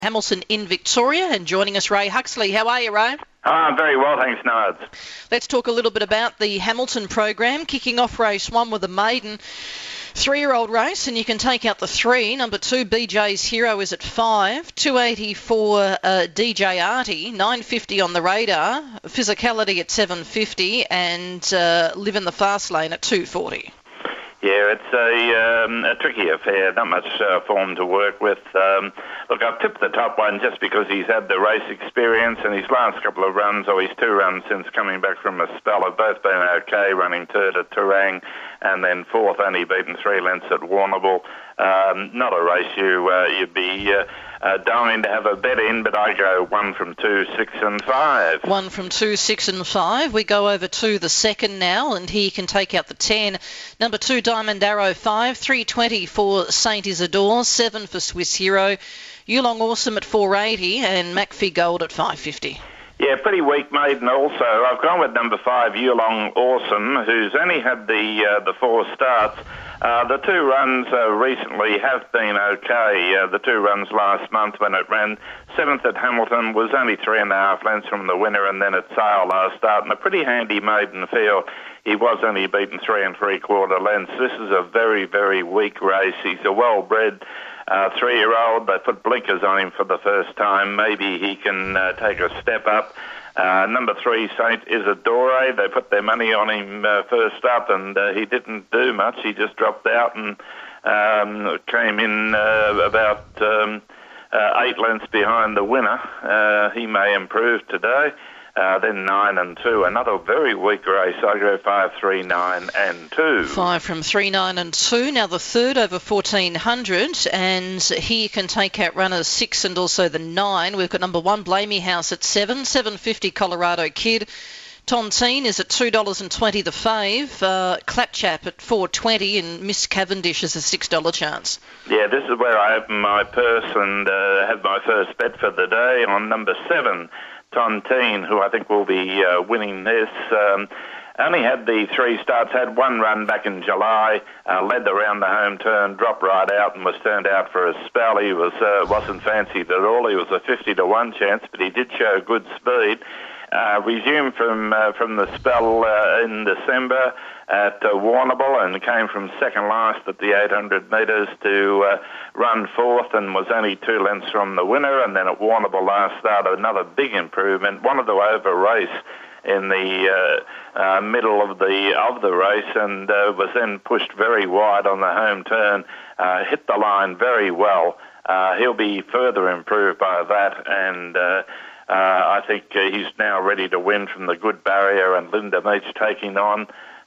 Hamilton in Victoria, and joining us, Ray Huxley. How are you, Ray? I'm very well, thanks, Nards. Let's talk a little bit about the Hamilton program. Kicking off race 1 with a maiden 3-year-old race, and you can take out the 3. Number 2, BJ's Hero, is at 5. 280 for DJ Artie. 950 on the radar. Physicality at 750, and Live in the Fast Lane at 240. Yeah, it's a tricky affair, not much form to work with. Look, I've tipped the top one just because he's had the race experience, and his last couple of runs, or his 2 runs since coming back from a spell, have both been okay, running 3rd at Terang and then 4th, only beaten 3 lengths at Warrnambool. Not a race you'd be dying to have a bet in, but I go 1 from 2, 6 and 5. 1 from 2, 6 and 5. We go over to the second now, and he can take out the 10. Number 2, Diamond Arrow, 5. 320 for Saint Isidore. 7 for Swiss Hero. Yulong Awesome at 480, and McPhee Gold at 550. Yeah, pretty weak maiden also. I've gone with number 5, Yulong Awesome, who's only had the 4 starts. The 2 runs recently have been okay. The 2 runs last month when it ran 7th at Hamilton was only 3.5 lengths from the winner, and then at Sale last start, and a pretty handy maiden field. He was only beaten 3 3/4 lengths. This is a very, very weak race. He's a well-bred 3-year-old. They put blinkers on him for the first time. Maybe he can take a step up. Number 3, Saint Isidore, they put their money on him first up, and he didn't do much. He just dropped out and came in about 8 lengths behind the winner. He may improve today. Then 9 and 2, another very weak race. I go 5, 3, 9 and 2. 5 from 3, 9 and 2. Now the third over 1400, and here can take out runners 6 and also the 9. We've got number 1, Blamey House at 7. 750 Colorado Kid. Tontine is at $2.20 the fave. Clapchap at $4.20, and Miss Cavendish is a $6 chance. Yeah, this is where I open my purse and have my first bet for the day on number 7. Tontine, who I think will be winning this. Only had the 3 starts, had 1 run back in July, led around the home turn, dropped right out and was turned out for a spell. He wasn't fancied at all. He was a 50-1 chance, but he did show good speed. Resumed from the spell in December at Warrnambool, and came from second last at the 800 metres to run 4th, and was only 2 lengths from the winner. And then at Warrnambool last start, another big improvement. Wanted to over race in the middle of the race, and was then pushed very wide on the home turn. Hit the line very well. He'll be further improved by that, and I think he's now ready to win from the good barrier, and Linda Meach taking on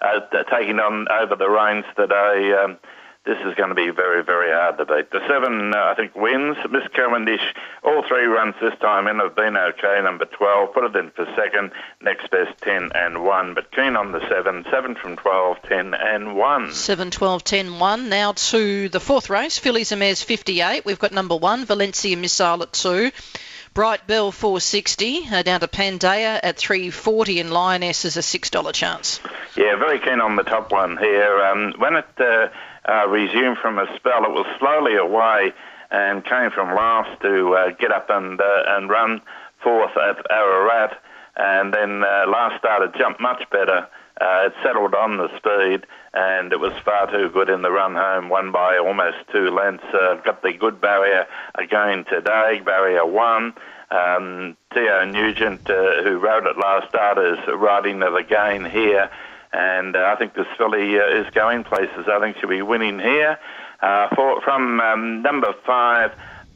over the reins today. This is going to be very, very hard to beat. The 7, I think, wins. Miss Cavendish, all 3 runs this time in have been okay. Number 12, put it in for second. Next best, 10 and 1. But keen on the 7. 7 from 12, 10 and 1. 7, 12, 10, 1. Now to the 4th race. Fillies and Mares 58. We've got number 1, Valencia Missile at 2. Bright Bell 460, down to Pandaya at 340, and Lioness is a $6 chance. Yeah, very keen on the top one here. When it resumed from a spell, it was slowly away and came from last to get up and run 4th at Ararat, and then last started jumped much better. It settled on the speed, and it was far too good in the run home, won by almost 2 lengths. Got the good barrier again today, barrier 1. Theo Nugent, who rode it last start, is riding it again here, and I think this filly is going places. I think she'll be winning here. From number 5,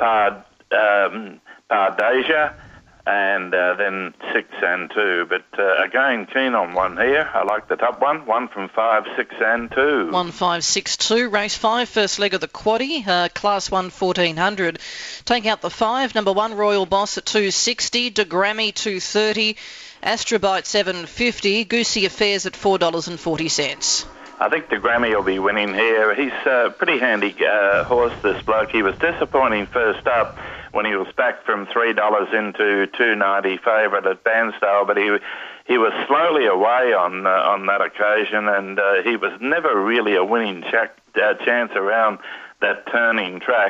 Pardasia, and then 6 and 2. But again, keen on one here. I like the top one. 1 from 5, 6 and 2. 1, 5, 6, 2. Race 5, first leg of the quaddie. Class 1, 1400. Take out the 5. Number 1, Royal Boss at 260. DeGrammy 230. Astrobite 750. Goosey Affairs at $4.40. I think the Grammy will be winning here. He's a pretty handy horse, this bloke. He was disappointing first up when he was back from $3 into $2.90 favourite at Bairnsdale, but he was slowly away on that occasion, and he was never really a winning chance around that turning track.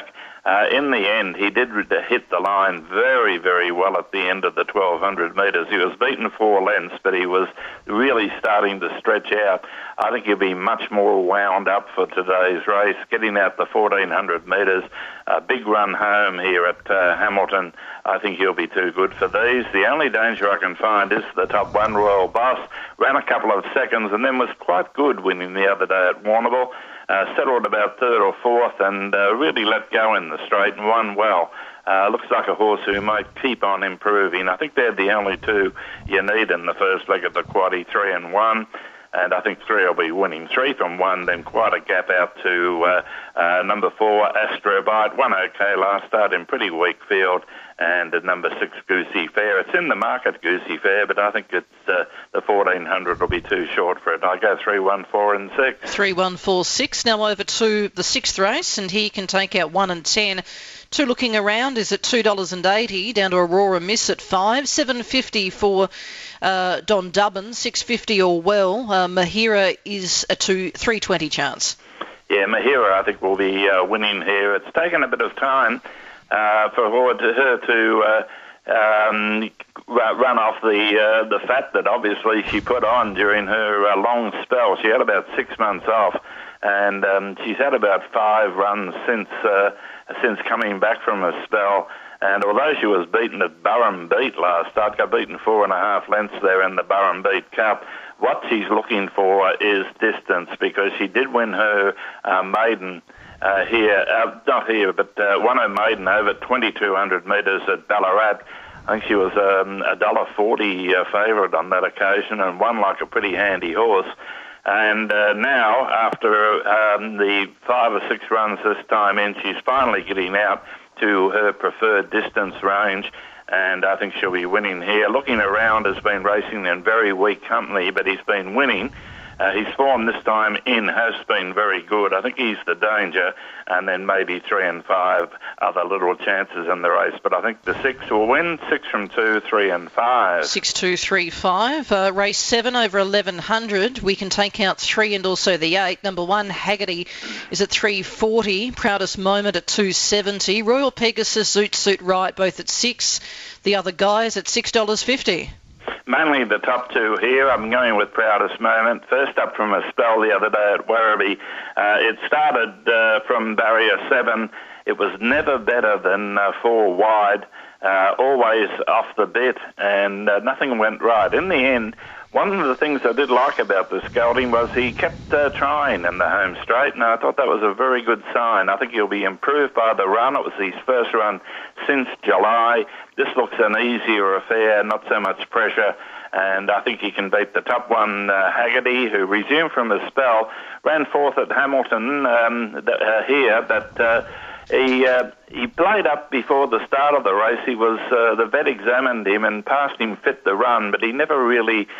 In the end, he did hit the line very, very well at the end of the 1,200 metres. He was beaten 4 lengths, but he was really starting to stretch out. I think he'll be much more wound up for today's race, getting out the 1,400 metres. A big run home here at Hamilton. I think he'll be too good for these. The only danger I can find is the top one, Royal Boss. Ran a couple of seconds and then was quite good winning the other day at Warrnambool. Settled about third or fourth and really let go in the straight and won well. Looks like a horse who might keep on improving. I think they're the only two you need in the first leg of the quaddie, 3 and 1. And I think 3 will be winning. 3 from 1, then quite a gap out to number 4, Astrobite. Won okay last start in pretty weak field. And number 6, Goosey Fair. It's in the market, Goosey Fair, but I think it's the 1,400 will be too short for it. I go 3, 1, 4 and 6. 3, 1, 4, 6. Now over to the 6th race, and here you can take out 1 and 10. 2 looking around is at $2.80, down to Aurora Miss at 5. $7.50 for Don Dubbin, $6.50 or well. Mahira is a $3.20 chance. Yeah, Mahira I think will be winning here. It's taken a bit of time for her to run off the fat that obviously she put on during her long spell. She had about 6 months off, and she's had about 5 runs since coming back from a spell. And although she was beaten at Burrum Beat last start, got beaten 4.5 lengths there in the Burrum Beat Cup, what she's looking for is distance, because she did win her maiden won her maiden over 2,200 metres at Ballarat. I think she was $1.40 favourite on that occasion and won like a pretty handy horse. And now, after the 5 or 6 runs this time in, she's finally getting out to her preferred distance range, and I think she'll be winning here. Looking around, has been racing in very weak company, but he's been winning. His form this time in has been very good. I think he's the danger, and then maybe 3 and 5 other little chances in the race. But I think the 6 will win. 6 from 2, 3 and 5. 6, 2, 3, 5. Race 7 over 1,100. We can take out 3 and also the 8. Number 1, Haggerty, is at $3.40. Proudest Moment at $2.70. Royal Pegasus, Zoot Suit Right, both at 6. The other guys at $6.50. Mainly the top 2 here. I'm going with Proudest Moment. First up from a spell the other day at Werribee. It started from barrier 7. It was never better than 4 wide, always off the bit, and nothing went right. In the end, one of the things I did like about this gelding was he kept trying in the home straight, and I thought that was a very good sign. I think he'll be improved by the run. It was his first run since July. This looks an easier affair, not so much pressure, and I think he can beat the top one, Haggerty, who resumed from a spell, ran 4th at Hamilton here, but he played up before the start of the race. He was the vet examined him and passed him fit the run, but he never really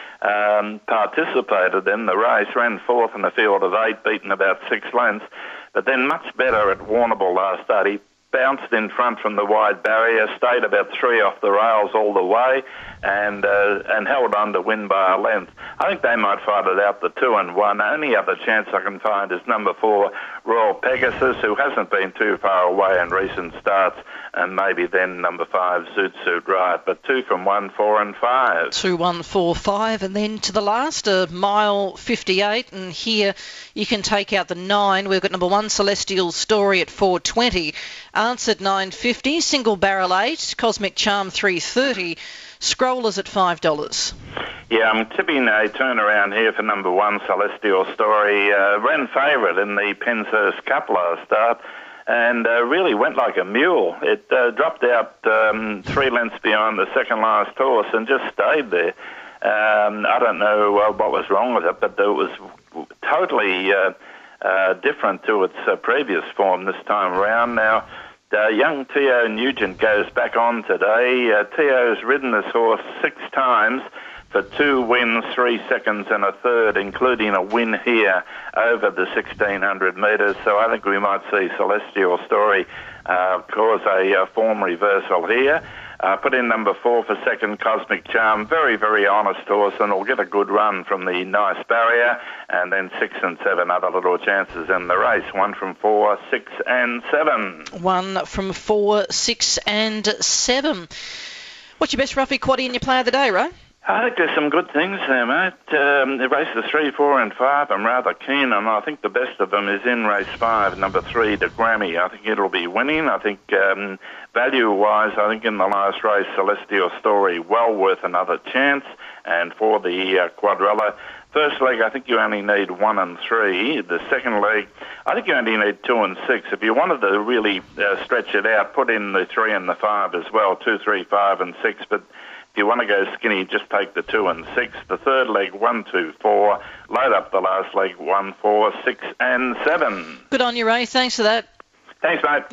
participated in the race. Ran 4th in a field of 8, beaten about 6 lengths, but then much better at Warrnambool last start. He bounced in front from the wide barrier, stayed about 3 off the rails all the way, and held on to win by a length. I think they might fight it out, the 2 and 1. Only other chance I can find is number 4, Royal Pegasus, who hasn't been too far away in recent starts, and maybe then number 5, Zoot Suit Right. But 2 from 1, 4 and 5. 2, 1, 4, 5, and then to the last, a mile 58, and here you can take out the 9. We've got number 1, Celestial Story at $4.20. Answered $9.50. Single Barrel 8. Cosmic Charm $3.30. Scrollers at $5. Yeah, I'm tipping a turnaround here for number 1, Celestial Story. Ran favourite in the Penshurst Cup last start and really went like a mule. It dropped out 3 lengths behind the second last horse and just stayed there. I don't know what was wrong with it, but it was totally different to its previous form this time around. Now, young Theo Nugent goes back on today. Theo's ridden this horse 6 times for 2 wins, 3 seconds and a third, including a win here over the 1,600 metres. So I think we might see Celestial Story cause a form reversal here. Put in number 4 for second, Cosmic Charm. Very, very honest horse, and will get a good run from the Nice Barrier. And then 6 and 7 other little chances in the race. 1 from 4, 6 and 7. 1 from 4, 6 and 7. What's your best roughie quaddie in your play of the day, Ray? I think there's some good things there, mate. The races 3, 4 and 5 I'm rather keen on. I think the best of them is in race 5, number 3, the Grammy. I think it'll be winning. I think value-wise, I think in the last race, Celestial Story, well worth another chance. And for the quadrilla, first leg, I think you only need 1 and 3. The second leg, I think you only need 2 and 6. If you wanted to really stretch it out, put in the 3 and the 5 as well, 2, 3, 5 and 6. But if you want to go skinny, just take the 2 and 6. The third leg, 1, 2, 4. Load up the last leg, 1, 4, 6 and 7. Good on you, Ray. Thanks for that. Thanks, mate.